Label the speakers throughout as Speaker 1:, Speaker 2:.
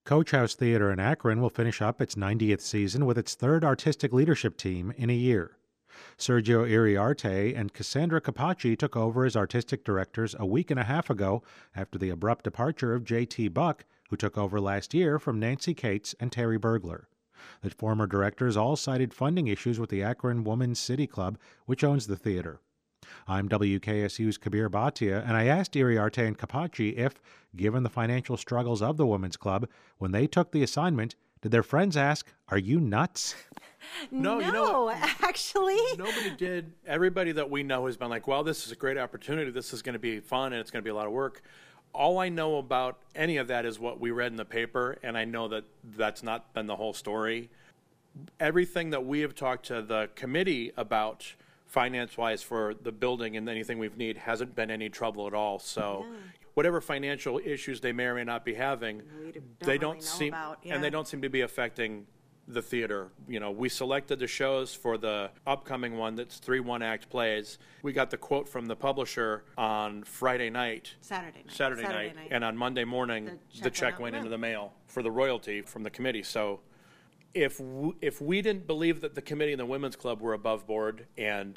Speaker 1: Coach House Theater in Akron will finish up its 90th season with its third artistic leadership team in a year. Sergio Iriarte and Cassandra Capacci took over as artistic directors a week and a half ago after the abrupt departure of J.T. Buck, who took over last year from Nancy Cates and Terry Bergler. The former directors all cited funding issues with the Akron Women's City Club, which owns the theater. I'm WKSU's Kabir Bhatia, and I asked Iriarte and Capacci if, given the financial struggles of the Women's Club, when they took the assignment, did their friends ask, "Are you nuts?"
Speaker 2: No,
Speaker 3: you know what?
Speaker 2: Actually.
Speaker 3: Nobody did. Everybody that we know has been like, well, this is a great opportunity. This is going to be fun, and it's going to be a lot of work. All I know about any of that is what we read in the paper, and I know that that's not been the whole story. Everything that we have talked to the committee about finance-wise for the building and anything we've need hasn't been any trouble at all. So whatever financial issues they may or may not be having, they don't seem and they don't seem to be affecting the theater. You know, we selected the shows for the upcoming one that's 3 one-act plays. We got the quote from the publisher on Saturday night, and on Monday morning the check went into the mail for the royalty from the committee. So if we didn't believe that the committee and the Women's Club were above board and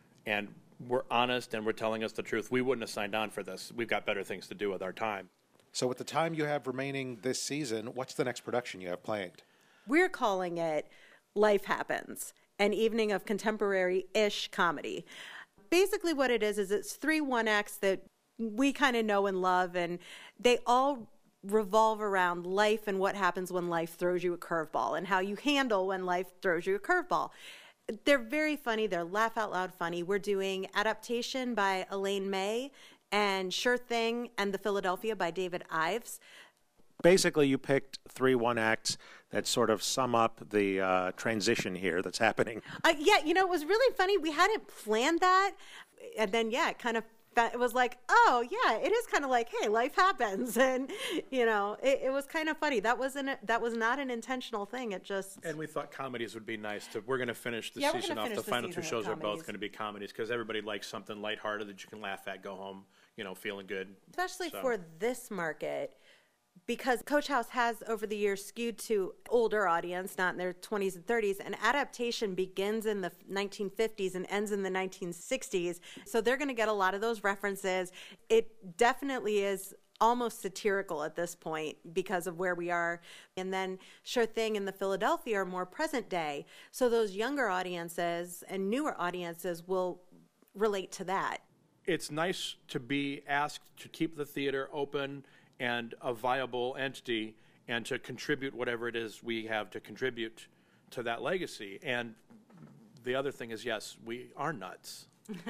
Speaker 3: were honest and were telling us the truth, we wouldn't have signed on for this. We've got better things to do with our time.
Speaker 1: So with the time you have remaining this season, what's the next production you have planned?
Speaker 2: We're calling it Life Happens, an evening of contemporary-ish comedy. Basically what it is it's 3 one-acts that we kind of know and love, and they all revolve around life and what happens when life throws you a curveball and how you handle when life throws you a curveball. They're very funny. They're laugh-out-loud funny. We're doing Adaptation by Elaine May and Sure Thing and The Philadelphia by David Ives.
Speaker 1: Basically, you picked 3 one-acts that sort of sum up the transition here that's happening.
Speaker 2: Yeah, you know, it was really funny. We hadn't planned that. And then, it was like, oh, yeah, it is kind of like, hey, life happens. And, you know, it was kind of funny. That was not an intentional thing. It just...
Speaker 3: And we thought comedies would be nice. We're going to finish the season off. The final 2 shows are both going to be comedies because everybody likes something lighthearted that you can laugh at, go home, you know, feeling good.
Speaker 2: Especially for this market, because Coach House has over the years skewed to older audience, not in their 20s and 30s, and Adaptation begins in the 1950s and ends in the 1960s. So they're going to get a lot of those references. It definitely is almost satirical at this point because of where we are. And then Sure Thing and The Philadelphia are more present day. So those younger audiences and newer audiences will relate to that.
Speaker 3: It's nice to be asked to keep the theater open and a viable entity and to contribute whatever it is we have to contribute to that legacy. And the other thing is, yes, we are nuts.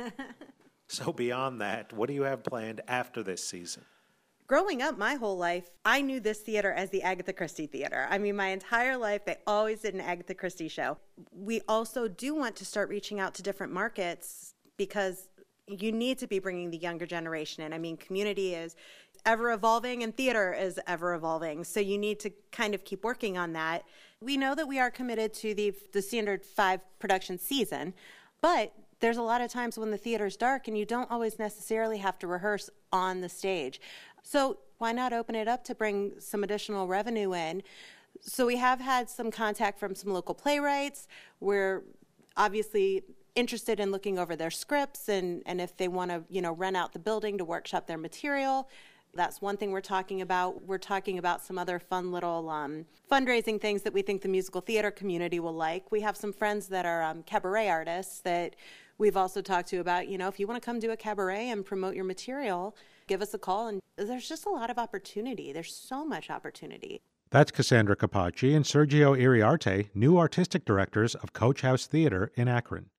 Speaker 1: So beyond that, what do you have planned after this season?
Speaker 2: Growing up my whole life, I knew this theater as the Agatha Christie Theater. I mean, my entire life, they always did an Agatha Christie show. We also do want to start reaching out to different markets because you need to be bringing the younger generation in. I mean, community is ever evolving and theater is ever evolving. So you need to kind of keep working on that. We know that we are committed to the standard 5 production season, but there's a lot of times when the theater's dark and you don't always necessarily have to rehearse on the stage. So why not open it up to bring some additional revenue in? So we have had some contact from some local playwrights. We're obviously interested in looking over their scripts and if they want to, you know, rent out the building to workshop their material. That's one thing we're talking about. We're talking about some other fun little fundraising things that we think the musical theater community will like. We have some friends that are cabaret artists that we've also talked to about, you know, if you want to come do a cabaret and promote your material, give us a call. And there's just a lot of opportunity. There's so much opportunity.
Speaker 1: That's Cassandra Capacci and Sergio Iriarte, new artistic directors of Coach House Theater in Akron.